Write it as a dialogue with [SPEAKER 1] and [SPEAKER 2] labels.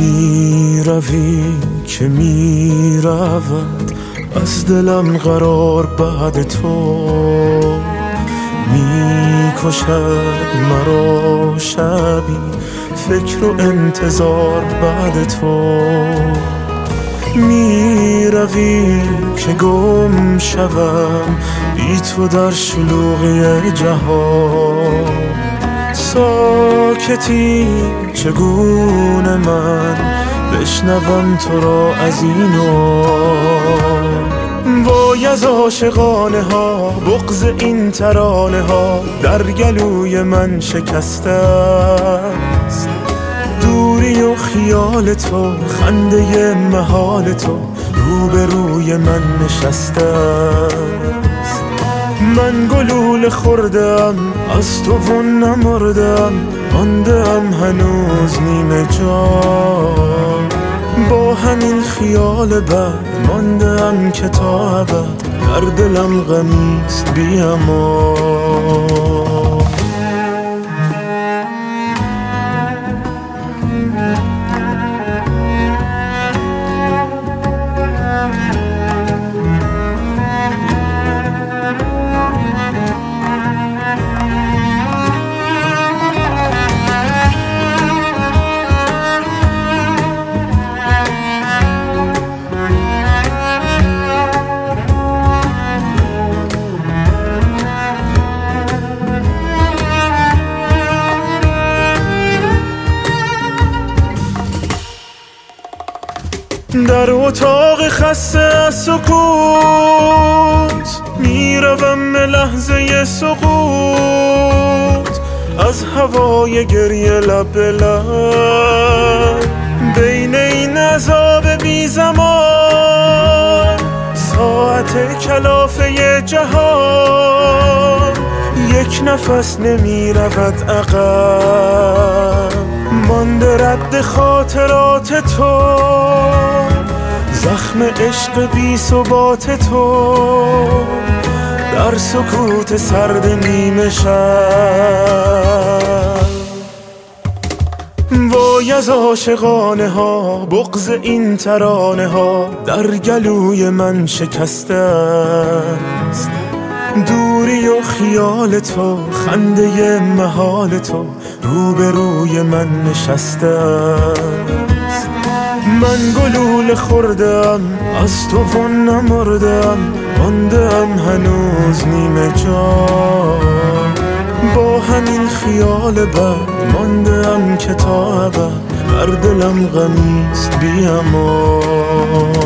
[SPEAKER 1] می روی که می رود از دلم قرار بعد تو، می کشد مرا شبی فکر و انتظار بعد تو. می روی که گم شوم بی تو در شلوغی جهان، ساکتی چگونه من بشنوم تو را از این وای از عاشقانه ها، بغض این ترانه ها در گلوی من شکسته است. دوری و خیال تو، خنده محال تو روبروی من نشسته است. من گلوله خوردم از تو و نمردم، ماندم هنوز نیمه جان. با همین خیال بد ماندم که تا ابد در دلم غمیست بی امان. در اتاق خسته از سکوت میروم لحظه سقوط، از هوای گریه لب به لب بین این عذاب بی زمان. ساعت کلافه جهان یک نفس نمی رود عقب، مانده رد خاطرات تو، زخم عشق بی ثبات تو در سکوت سرد نیمه شب. وای از عاشقانه ها، بغض این ترانه ها در گلوی من شکسته است. دوری و خیال تو، خنده محال تو روبروی من نشسته است. من گلوله خوردم از تو و نمردم، ماندم هنوز نیمه جان. با همین خیال بد ماندم که تا ابد در دلم غمیست بی امان.